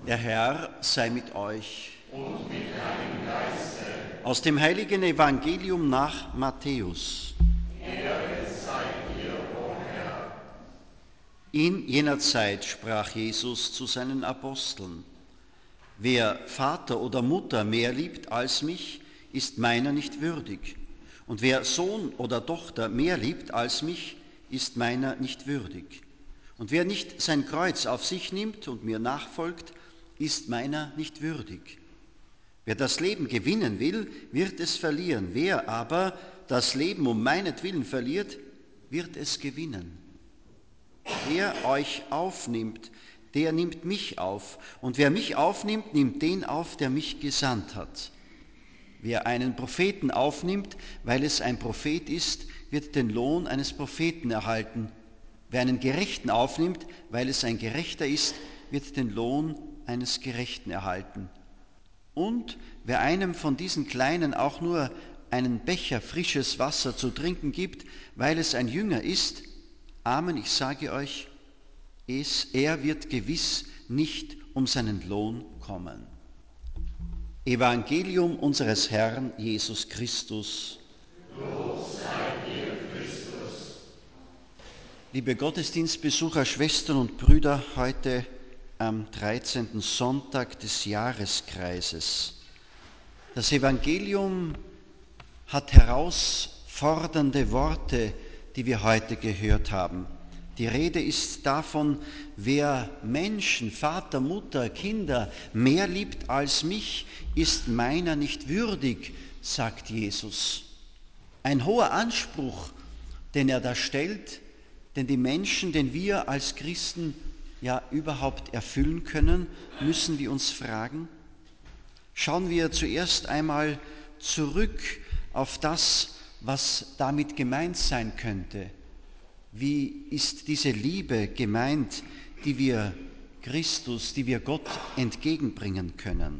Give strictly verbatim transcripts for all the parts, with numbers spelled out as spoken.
Der Herr sei mit euch. Und mit deinem Geiste. Aus dem heiligen Evangelium nach Matthäus. Ehre sei dir, o Herr. In jener Zeit sprach Jesus zu seinen Aposteln: Wer Vater oder Mutter mehr liebt als mich, ist meiner nicht würdig. Und wer Sohn oder Tochter mehr liebt als mich, ist meiner nicht würdig. Und wer nicht sein Kreuz auf sich nimmt und mir nachfolgt, ist meiner nicht würdig. Wer das Leben gewinnen will, wird es verlieren. Wer aber das Leben um meinetwillen verliert, wird es gewinnen. Wer euch aufnimmt, der nimmt mich auf. Und wer mich aufnimmt, nimmt den auf, der mich gesandt hat. Wer einen Propheten aufnimmt, weil es ein Prophet ist, wird den Lohn eines Propheten erhalten. Wer einen Gerechten aufnimmt, weil es ein Gerechter ist, wird den Lohn eines Gerechten erhalten. Und wer einem von diesen Kleinen auch nur einen Becher frisches Wasser zu trinken gibt, weil es ein Jünger ist, Amen, ich sage euch, es, er wird gewiss nicht um seinen Lohn kommen. Evangelium unseres Herrn Jesus Christus. Lob sei dir, Christus. Liebe Gottesdienstbesucher, Schwestern und Brüder, heute am dreizehnten Sonntag des Jahreskreises. Das Evangelium hat herausfordernde Worte, die wir heute gehört haben. Die Rede ist davon, wer Menschen, Vater, Mutter, Kinder mehr liebt als mich, ist meiner nicht würdig, sagt Jesus. Ein hoher Anspruch, den er da stellt, den die Menschen, den wir als Christen ja überhaupt erfüllen können, müssen wir uns fragen. Schauen wir zuerst einmal zurück auf das, was damit gemeint sein könnte. Wie ist diese Liebe gemeint, die wir Christus, die wir Gott entgegenbringen können?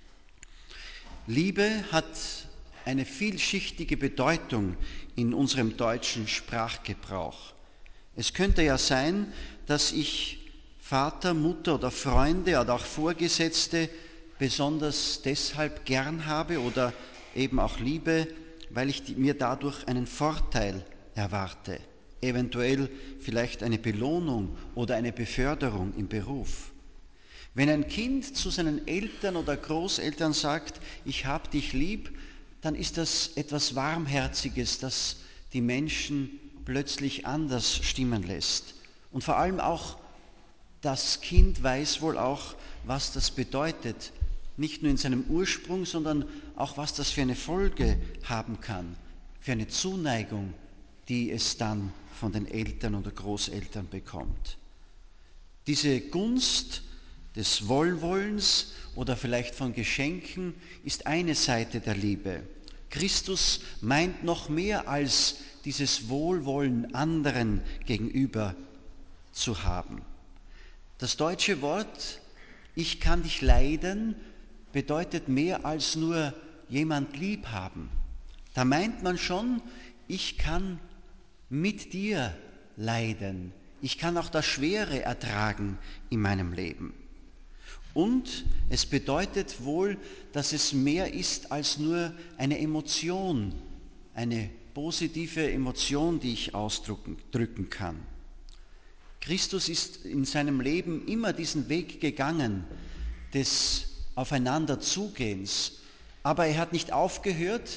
Liebe hat eine vielschichtige Bedeutung in unserem deutschen Sprachgebrauch. Es könnte ja sein, dass ich Vater, Mutter oder Freunde oder auch Vorgesetzte besonders deshalb gern habe oder eben auch liebe, weil ich mir dadurch einen Vorteil erwarte, eventuell vielleicht eine Belohnung oder eine Beförderung im Beruf. Wenn ein Kind zu seinen Eltern oder Großeltern sagt, ich hab dich lieb, dann ist das etwas Warmherziges, das die Menschen plötzlich anders stimmen lässt. Und vor allem auch das Kind weiß wohl auch, was das bedeutet, nicht nur in seinem Ursprung, sondern auch, was das für eine Folge haben kann, für eine Zuneigung, die es dann von den Eltern oder Großeltern bekommt. Diese Gunst des Wohlwollens oder vielleicht von Geschenken ist eine Seite der Liebe. Christus meint noch mehr als dieses Wohlwollen anderen gegenüber zu haben. Das deutsche Wort „ich kann dich leiden“ bedeutet mehr als nur jemand lieb haben. Da meint man schon, ich kann mit dir leiden. Ich kann auch das Schwere ertragen in meinem Leben. Und es bedeutet wohl, dass es mehr ist als nur eine Emotion, eine positive Emotion, die ich ausdrücken kann. Christus ist in seinem Leben immer diesen Weg gegangen, des Aufeinanderzugehens. Aber er hat nicht aufgehört,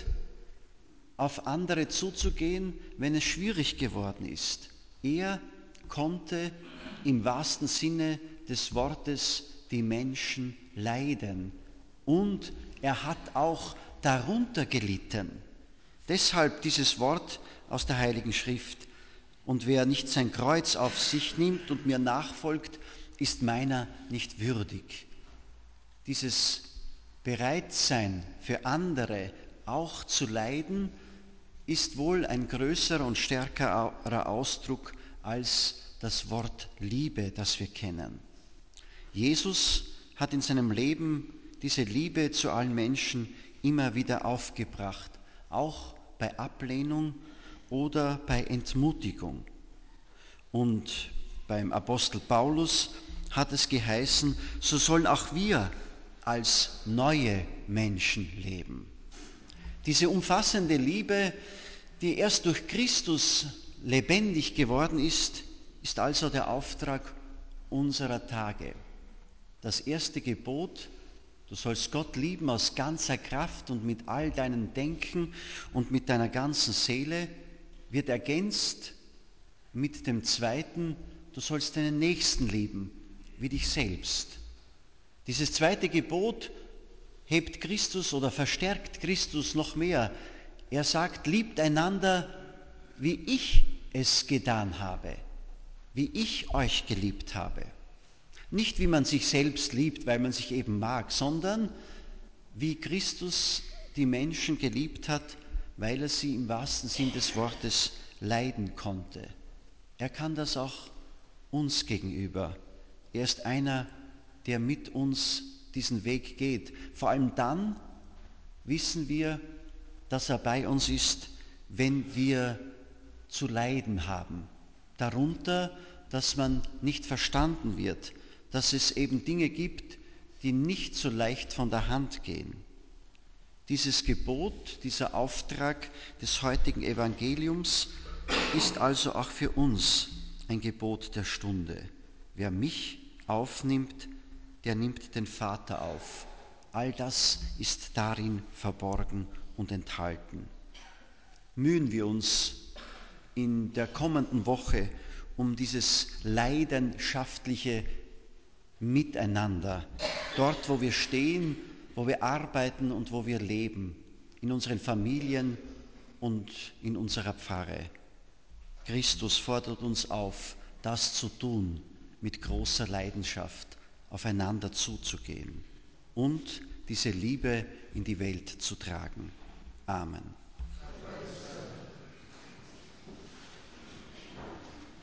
auf andere zuzugehen, wenn es schwierig geworden ist. Er konnte im wahrsten Sinne des Wortes die Menschen leiden. Und er hat auch darunter gelitten. Deshalb dieses Wort aus der Heiligen Schrift: Und wer nicht sein Kreuz auf sich nimmt und mir nachfolgt, ist meiner nicht würdig. Dieses Bereitsein für andere auch zu leiden, ist wohl ein größerer und stärkerer Ausdruck als das Wort Liebe, das wir kennen. Jesus hat in seinem Leben diese Liebe zu allen Menschen immer wieder aufgebracht, auch bei Ablehnung oder bei Entmutigung. Und beim Apostel Paulus hat es geheißen, so sollen auch wir als neue Menschen leben. Diese umfassende Liebe, die erst durch Christus lebendig geworden ist, ist also der Auftrag unserer Tage. Das erste Gebot, du sollst Gott lieben aus ganzer Kraft und mit all deinem Denken und mit deiner ganzen Seele, wird ergänzt mit dem zweiten, du sollst deinen Nächsten lieben, wie dich selbst. Dieses zweite Gebot hebt Christus oder verstärkt Christus noch mehr. Er sagt, liebt einander, wie ich es getan habe, wie ich euch geliebt habe. Nicht wie man sich selbst liebt, weil man sich eben mag, sondern wie Christus die Menschen geliebt hat, weil er sie im wahrsten Sinn des Wortes leiden konnte. Er kann das auch uns gegenüber. Er ist einer, der mit uns diesen Weg geht. Vor allem dann wissen wir, dass er bei uns ist, wenn wir zu leiden haben. Darunter, dass man nicht verstanden wird, dass es eben Dinge gibt, die nicht so leicht von der Hand gehen. Dieses Gebot, dieser Auftrag des heutigen Evangeliums ist also auch für uns ein Gebot der Stunde. Wer mich aufnimmt, der nimmt den Vater auf. All das ist darin verborgen und enthalten. Mühen wir uns in der kommenden Woche um dieses leidenschaftliche Miteinander, dort, wo wir stehen, wo wir arbeiten und wo wir leben, in unseren Familien und in unserer Pfarre. Christus fordert uns auf, das zu tun, mit großer Leidenschaft aufeinander zuzugehen und diese Liebe in die Welt zu tragen. Amen.